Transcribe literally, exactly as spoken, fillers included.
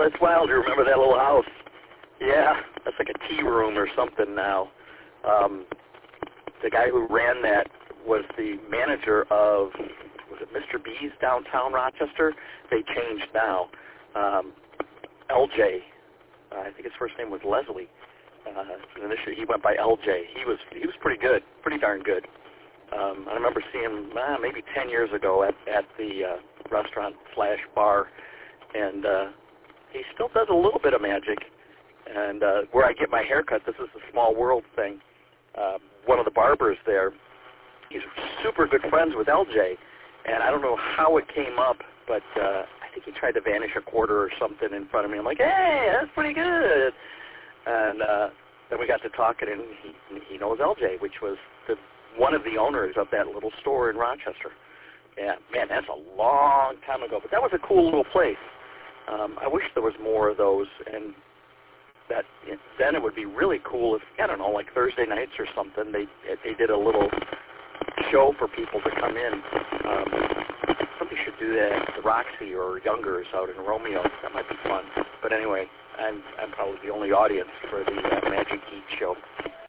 Oh, that's wild. You remember that little house? Yeah, that's like a tea room or something now. Um, the guy who ran that was the manager of, was it Mister B's downtown Rochester? They changed now. Um, L J, uh, I think his first name was Leslie. Uh, initially, he went by L J. He was he was pretty good, pretty darn good. Um, I remember seeing him uh, maybe ten years ago at at the uh, restaurant slash bar, and uh, he still does a little bit of magic. And uh, where I get my haircut, this is a small world thing. Uh, one of the barbers there, he's super good friends with L J, and I don't know how it came up, but uh, I think he tried to vanish a quarter or something in front of me. I'm like, hey, that's pretty good. And uh, then we got to talking, and he, he knows L J, which was the, one of the owners of that little store in Rochester. Yeah, man, that's a long time ago, but that was a cool little place. Um, I wish there was more of those, and that then it would be really cool if, I don't know, like Thursday nights or something, they they did a little show for people to come in. Um, somebody should do that at the Roxy or Youngers out in Romeo. That might be fun. But anyway, I'm I'm probably the only audience for the uh, Magic Geek show.